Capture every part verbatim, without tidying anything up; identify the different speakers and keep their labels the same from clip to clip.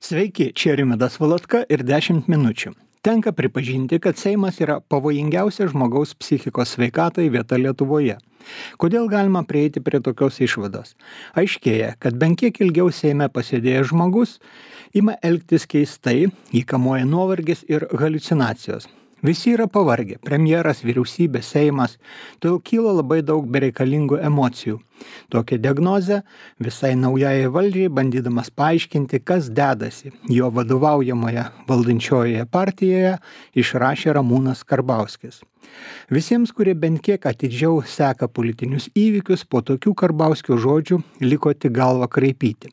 Speaker 1: Sveiki, čia Rimvydas Valatka ir dešimt minučių. Tenka pripažinti, kad Seimas yra pavojingiausia žmogaus psichikos sveikatai vieta Lietuvoje. Kodėl galima prieiti prie tokios išvados? Aiškėja, kad bent kiek ilgiau Seime pasėdėjęs žmogus ima elgtis keistai, jį kamuoja nuovargis ir haliucinacijos. Visi yra pavargę, premjeras, vyriausybė, Seimas, todėl kyla labai daug bereikalingų emocijų. Tokią diagnozę visai naujai valdžiai, bandydamas paaiškinti, kas dedasi jo vadovaujamoje valdančiojoje partijoje, išrašė Ramūnas Karbauskis. Visiems, kurie bent kiek atidžiau seka politinius įvykius, po tokių Karbauskio žodžių liko tik galvą kraipyti.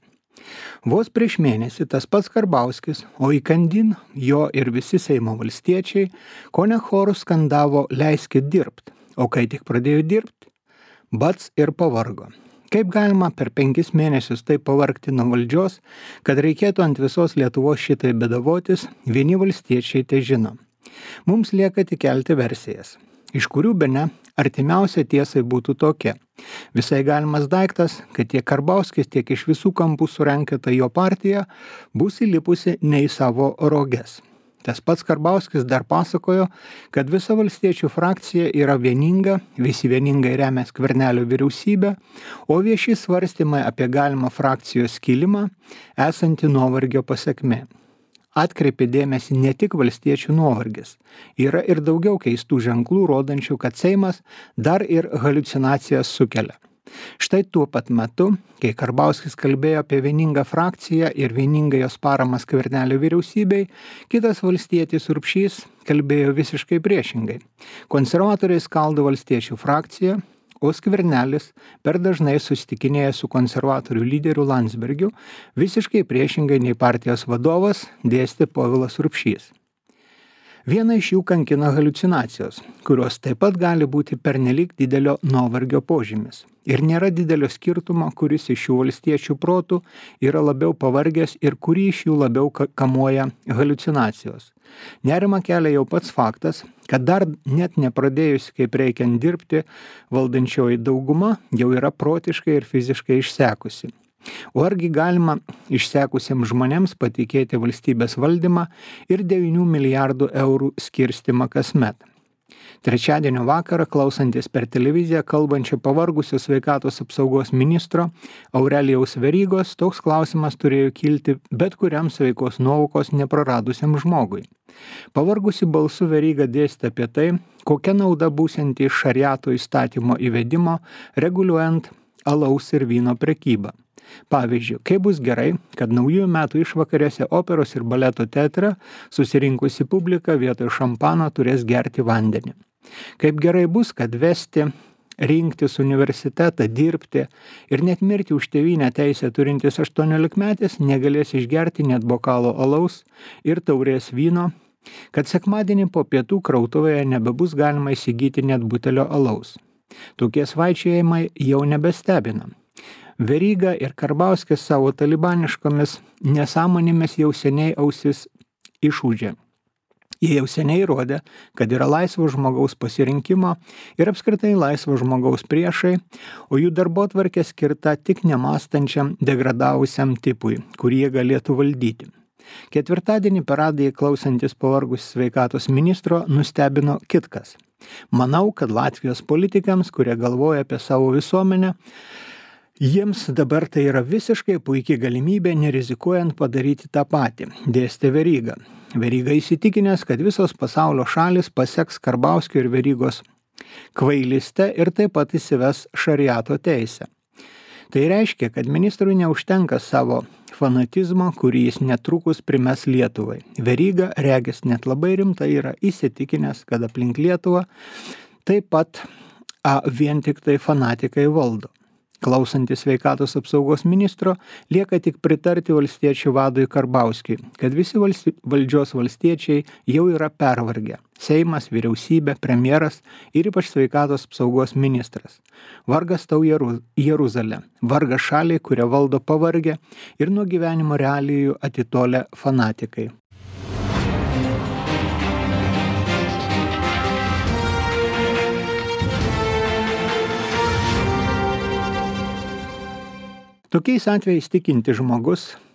Speaker 1: Vos prieš mėnesį tas pats Karbauskis, o įkandin jo ir visi Seimo valstiečiai, kone chorų skandavo leiskit dirbt, o kai tik pradėjo dirbt, bats ir pavargo. Kaip galima per penkis mėnesius taip pavargti nuo valdžios, kad reikėtų ant visos Lietuvos šitai bedavotis, vieni valstiečiai tai žino. Mums lieka tik kelti versijas, iš kurių bene artimiausia tiesai būtų tokia. Visai galimas daiktas, kad tiek Karbauskis, tiek iš visų kampų surenkata jo partija bus įlipusi ne į savo roges. Tas pats Karbauskis dar pasakojo, kad visa valstiečių frakcija yra vieninga, visi vieningai remia Skvernelio vyriausybę, o vieši svarstymai apie galimą frakcijos skilimą esanti nuovargio pasekmė. Atkreipė dėmesį ne tik valstiečių nuovargis. Yra ir daugiau keistų ženklų, rodančių, kad Seimas dar ir haliucinacijas sukelia. Štai tuo pat metu, kai Karbauskis kalbėjo apie vieningą frakciją ir vieningą jos paramą Skvernelio vyriausybei, kitas valstietis Urbšys kalbėjo visiškai priešingai. Konservatoriai skaldo valstiečių frakciją, o Skvernelis per dažnai susitikinėja su konservatorių lyderiu Landsbergiu, visiškai priešingai nei partijos vadovas dėstė Povilas Urbšys. Viena iš jų kankina haliucinacijos, kurios taip pat gali būti pernelyg didelio nuovargio požymis. Ir nėra didelio skirtumo, kuris iš šių valstiečių protų yra labiau pavargęs ir kurį iš jų labiau kamuoja haliucinacijos. Nerima kelia jau pats faktas, kad dar net nepradėjus kaip reikiant dirbti, valdančioji dauguma jau yra protiškai ir fiziškai išsekusi. O argi galima išsekusiems žmonėms patikėti valstybės valdymą ir devynių milijardų eurų skirstimą kasmet? Trečiadienio vakarą, klausantis per televiziją kalbančio pavargusio sveikatos apsaugos ministro Aurelijaus Verygos, toks klausimas turėjo kilti bet kuriam sveikos nuovokos nepraradusiam žmogui. Pavargusi balsu Veryga dėstė apie tai, kokia nauda būsianti iš šariato įstatymo įvedimo, reguliuojant alaus ir vyno prekybą. Pavyzdžiui, kaip bus gerai, kad naujųjų metų išvakarėse operos ir baleto teatre susirinkusi publika vietoj šampano turės gerti vandenį. Kaip gerai bus, kad vesti, rinktis universitetą, dirbti ir net mirti už tėvynę teisę turintis aštuoniolikmetis negalės išgerti net bokalo alaus ir taurės vyno, kad sekmadienį po pietų krautuvėje nebebus galima įsigyti net butelio alaus. Tokie svaičiojimai jau nebestebina. Veryga ir Karbauskis savo talibaniškomis nesąmonėmis jau seniai ausis išūdžė. Jie jau seniai rodė, kad yra laisvo žmogaus pasirinkimo ir apskritai laisvo žmogaus priešai, o jų darbotvarkė skirta tik nemąstančiam, degradavusiam tipui, kurį jie galėtų valdyti. Ketvirtadienį per radiją klausantis pavargus sveikatos ministro nustebino kitkas. Manau, kad Latvijos politikams, kurie galvoja apie savo visuomenę, jiems dabar tai yra visiškai puikiai galimybė, nerizikuojant padaryti tą patį, dėstė Veryga. Veryga įsitikinęs, kad visos pasaulio šalis paseks Karbauskio ir Verygos kvailystę ir taip pat įsives šariato teisę. Tai reiškia, kad ministrui neužtenka savo fanatizmo, kurį jis netrukus primes Lietuvai. Veryga, regis, net labai rimtai yra įsitikinęs, kad aplink Lietuvą taip pat a, vien tik tai fanatikai valdo. Klausantis sveikatos apsaugos ministro, lieka tik pritarti valstiečių vadui Karbauskiui, kad visi valsti, valdžios valstiečiai jau yra pervargę. Seimas, vyriausybė, premjeras ir ypač sveikatos apsaugos ministras. Vargas tau Jeruzalė, vargas šaliai, kurią valdo pavargę ir nuo gyvenimo realijų atitolę fanatikai. Tokiais atvejais tikinti žmogus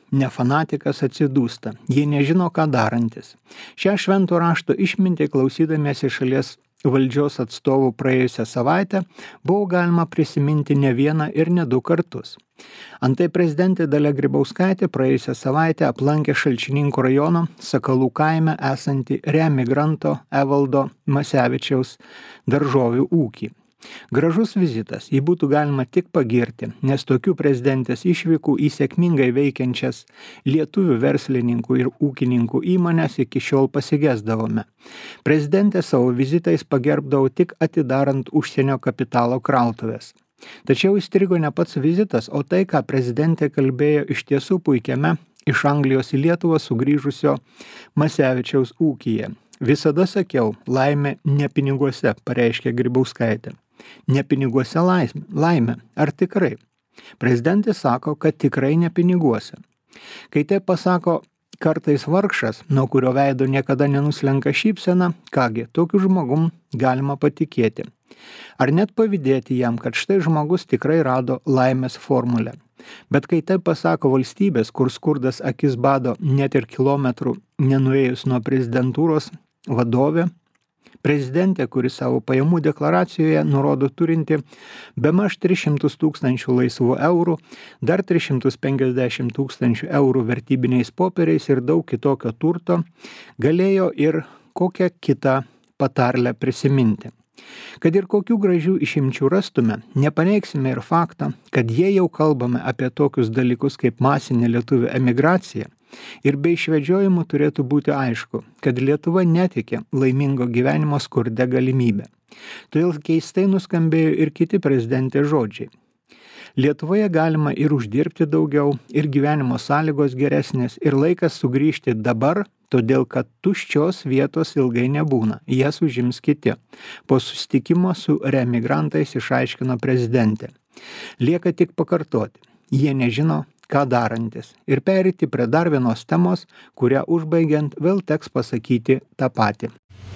Speaker 1: ne fanatikas atsidūsta, jie nežino, ką darantis. Šią švento rašto išmintį klausydamiesi šalies valdžios atstovų praėjusią savaitę buvo galima prisiminti ne vieną ir ne du kartus. Antai prezidentė Dalia Grybauskaitė praėjusią savaitę aplankė Šalčininkų rajono Sakalų kaime esantį reemigranto Evaldo Masevičiaus daržovių ūkį. Gražus vizitas, jį būtų galima tik pagirti, nes tokių prezidentės išvykų į sėkmingai veikiančias lietuvių verslininkų ir ūkininkų įmonės iki šiol pasigesdavome. Prezidentė savo vizitais pagerbdavo tik atidarant užsienio kapitalo krautuvės. Tačiau įstrigo ne pats vizitas, o tai, ką prezidentė kalbėjo iš tiesų puikiame iš Anglijos į Lietuvą sugrįžusio Masevičiaus ūkyje. Visada sakiau, laimė ne piniguose, pareiškė Grybauskaitė. Ne piniguose laimė. Ar tikrai? Prezidentė sako, kad tikrai ne piniguose. Kai tai pasako kartais vargšas, nuo kurio veido niekada nenuslenka šypsena, kągi, tokiu žmogum galima patikėti. Ar net pavydėti jam, kad štai žmogus tikrai rado laimės formulę. Bet kai tai pasako valstybės, kur skurdas akis bado net ir kilometrų nenuėjus nuo prezidentūros vadovė, prezidentė, kuri savo pajamų deklaracijoje nurodo turinti bemaž tris šimtus tūkstančių laisvų eurų, dar tris šimtus penkiasdešimt tūkstančių eurų vertybiniais popieriais ir daug kitokio turto, galėjo ir kokią kitą patarlę prisiminti. Kad ir kokių gražių išimčių rastume, nepaneigsime ir faktą, kad jei jau kalbame apie tokius dalykus kaip masinė lietuvių emigracija, ir be išvedžiojimų turėtų būti aišku, kad Lietuva netikė laimingo gyvenimo skurde galimybę. Todėl keistai nuskambėjo ir kiti prezidentės žodžiai. Lietuvoje galima ir uždirbti daugiau, ir gyvenimo sąlygos geresnės, ir laikas sugrįžti dabar, todėl kad tuščios vietos ilgai nebūna, jas užims kiti. Po susitikimo su reemigrantais išaiškino prezidentė. Lieka tik pakartoti, jie nežino, ką darantis, ir pereiti prie dar vienos temos, kurią užbaigiant vėl teks pasakyti tą patį.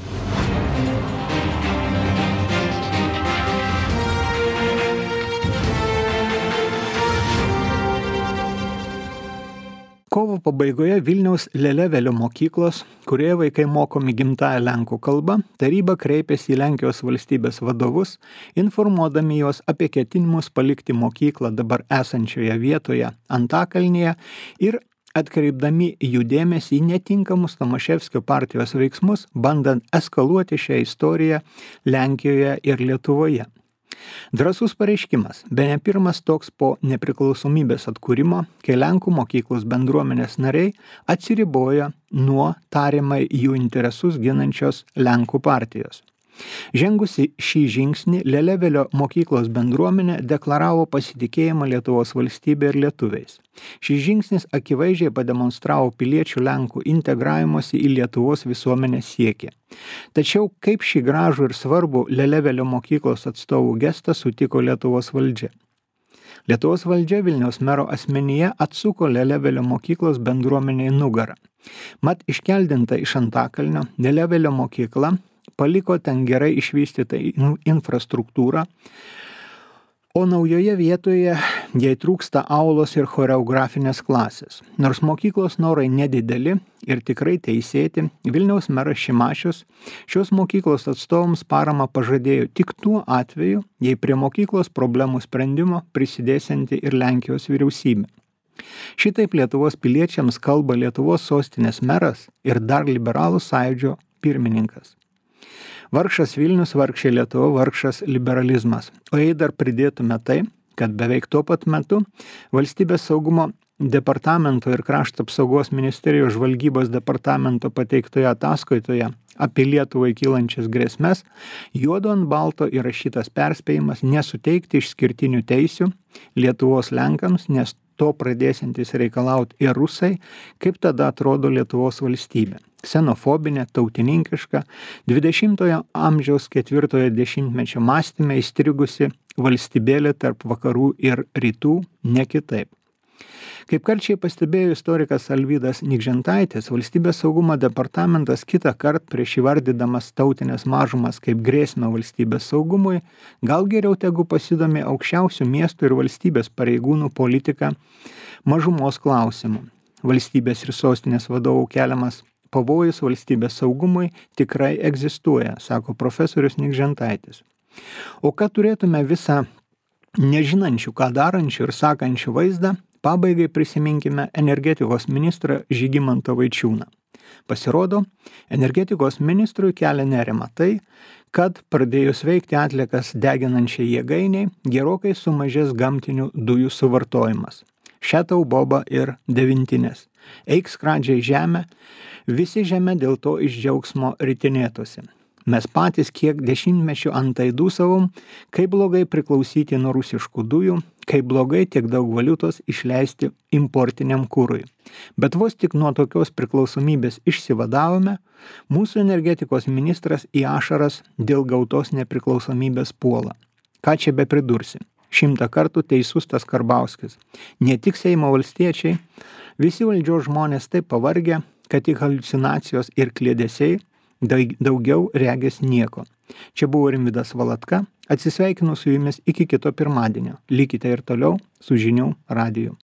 Speaker 1: Kovo pabaigoje Vilniaus Lelevelio mokyklos, kurioje vaikai mokomi gimtąja lenkų kalba, taryba kreipėsi į Lenkijos valstybės vadovus, informuodami juos apie ketinimus palikti mokyklą dabar esančioje vietoje Antakalnyje ir atkreipdami jų dėmesį į netinkamus Tomaševskio partijos veiksmus, bandant eskaluoti šią istoriją Lenkijoje ir Lietuvoje. Drąsus pareiškimas, bene pirmas toks po nepriklausomybės atkūrimo, kai Lenkų mokyklos bendruomenės nariai atsiriboja nuo tariamai jų interesus ginančios Lenkų partijos. Žengusi šį žingsnį, Lelevelio mokyklos bendruomenė deklaravo pasitikėjimą Lietuvos valstybė ir lietuviais. Šis žingsnis akivaizdžiai pademonstravo piliečių Lenkų integravimosi į Lietuvos visuomenę siekį. Tačiau kaip šį gražų ir svarbų Lelevelio mokyklos atstovų gestą sutiko Lietuvos valdžia? Lietuvos valdžia Vilniaus mero asmenyje atsuko Lelevelio mokyklos bendruomeniai nugarą. Mat iškeldinta iš Antakalnio, Lelevelio mokykla paliko ten gerai išvystytą infrastruktūrą, o naujoje vietoje jai trūksta aulos ir choreografinės klasės. Nors mokyklos norai nedideli ir tikrai teisėti, Vilniaus meras Šimašius šios mokyklos atstovams paramą pažadėjo tik tuo atveju, jei prie mokyklos problemų sprendimo prisidėsianti ir Lenkijos vyriausybė. Šitaip Lietuvos piliečiams kalba Lietuvos sostinės meras ir dar liberalų sąjūdžio pirmininkas. Vargšas Vilnius, vargšė Lietuva, vargšas liberalizmas. O jei dar pridėtume tai, kad beveik tuo pat metu Valstybės saugumo departamento ir Krašto apsaugos ministerijos žvalgybos departamento pateiktoje ataskaitoje apie Lietuvai kylančias grėsmes, juodu ant balto įrašytas perspėjimas nesuteikti išskirtinių teisių Lietuvos Lenkams, nes to pradėsiantis reikalauti ir rusai, kaip tada atrodo Lietuvos valstybė. Ksenofobinė, tautininkiška, dvidešimtojo amžiaus ketvirtojo dešimtmečio mąstyme įstrigusi valstybėlė tarp vakarų ir rytų, ne kitaip. Kaip karčiai pastebėjo istorikas Alvydas Nikžentaitis, Valstybės saugumo departamentas kitą kartą prieš įvardydamas tautinės mažumas kaip grėsmę valstybės saugumui, gal geriau tegu pasidomi aukščiausių miestų ir valstybės pareigūnų politika mažumos klausimu. valstybės ir sostinės vadovų keliamas pavojus valstybės saugumui tikrai egzistuoja, sako profesorius Nikžentaitis. O kad turėtume visą nežinančių, ką darančių ir sakančių vaizdą, pabaigai prisiminkime energetikos ministrą Žygimantą Vaičiūną. Pasirodo, energetikos ministrui kelia nerima tai, kad pradėjus veikti atliekas deginančiai jėgainiai, gerokai sumažės gamtinių dujų suvartojimas. Šetau, boba ir devintinės. Eik skradžiai žemę, visi žemė dėl to iš džiaugsmo ritinėtųsi. Mes patys kiek dešimtmečių antai dūsavom, kaip blogai priklausyti nuo rusiškų dujų, kaip blogai tiek daug valiutos išleisti importiniam kūrui. Bet vos tik nuo tokios priklausomybės išsivadavome, mūsų energetikos ministras į ašaras dėl gautos nepriklausomybės puola. Ką čia be pridursi? Šimtą kartų teisus tas Karbauskis. Ne tik Seimo valstiečiai, visi valdžios žmonės taip pavargę, kad tik haliucinacijos ir kliedesiai daugiau regės nieko. Čia buvo Rimvydas Valatka, atsisveikinu su jumis iki kito pirmadienio. Likite ir toliau su Žinių radiju.